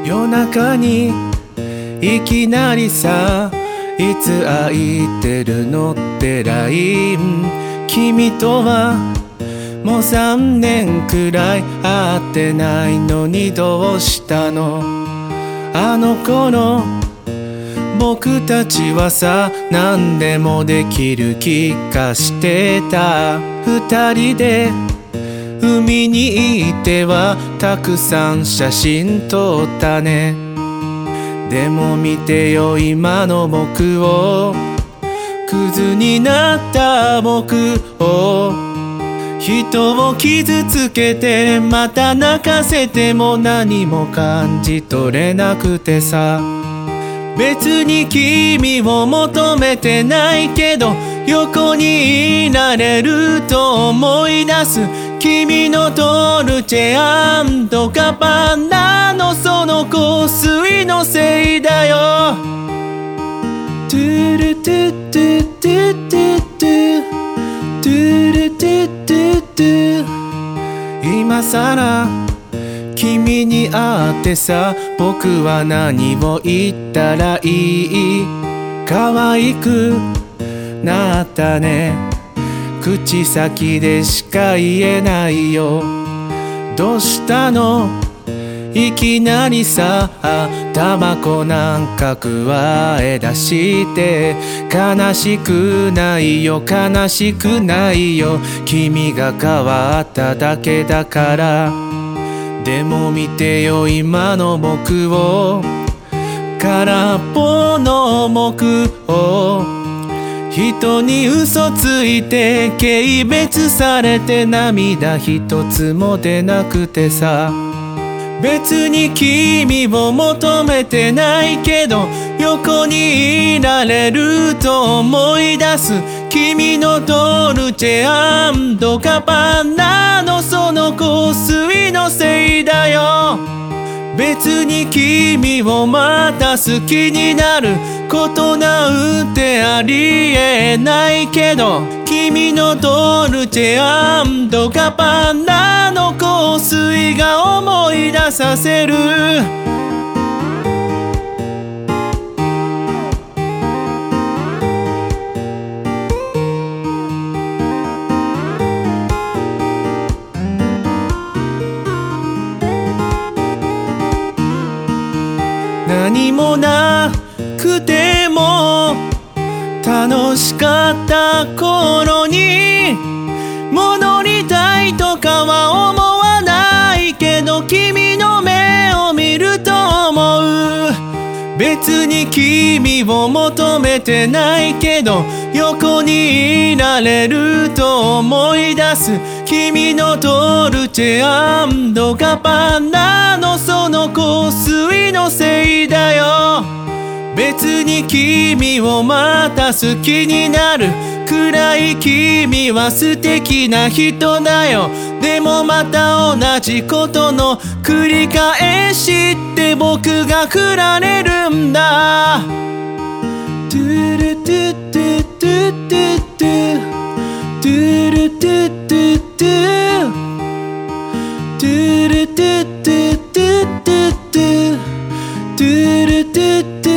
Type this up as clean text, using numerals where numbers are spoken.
夜中にいきなりさ、いつ空いてるのってLINE。君とはもう3年くらい会ってないのにどうしたの？あの頃僕たちはさ、何でもできる気がしてた。2人で海に行ってはたくさん写真撮ったね。でも見てよ今の僕を、クズになった僕を。人を傷つけてまた泣かせても何も感じ取れなくてさ。別に君を求めてないけど横にいられると思い出す。君のドルチェ&ガバナのその香水のせいだよ。トゥルトゥトゥトゥトゥトゥトゥルトゥトゥトゥ。今さら君に会ってさ、僕は何を言ったらいい？可愛くなったね。口先でしか言えないよ。どうしたの？いきなりさ、タバコなんか加え出して。悲しくないよ悲しくないよ、君が変わっただけだから。でも見てよ今の僕を、空っぽの僕を。人に嘘ついて軽蔑されて涙一つも出なくてさ。別に君を求めてないけど横にいられると思い出す。君のドルチェ&ガバナのその香水のせいだよ。別に君をまた好きになることなんてありえないけど、君のドルチェ&ガバナの香水が思い出させる。何もなくても楽しかった頃に戻りたいとかは思わないけど、君の目を見ると思う。別に君を求めてないけど横にいられると思い出す。君のドルチェ&ガバナのその香水のせいだよ。別に君をまた好きになるくらい君は素敵な人だよ。でもまた同じことの繰り返しって僕が振られるんだ。トゥルトゥトゥトゥトゥトゥトゥルトゥトゥトゥトゥルトゥトゥトゥトゥトゥトゥルトゥトゥ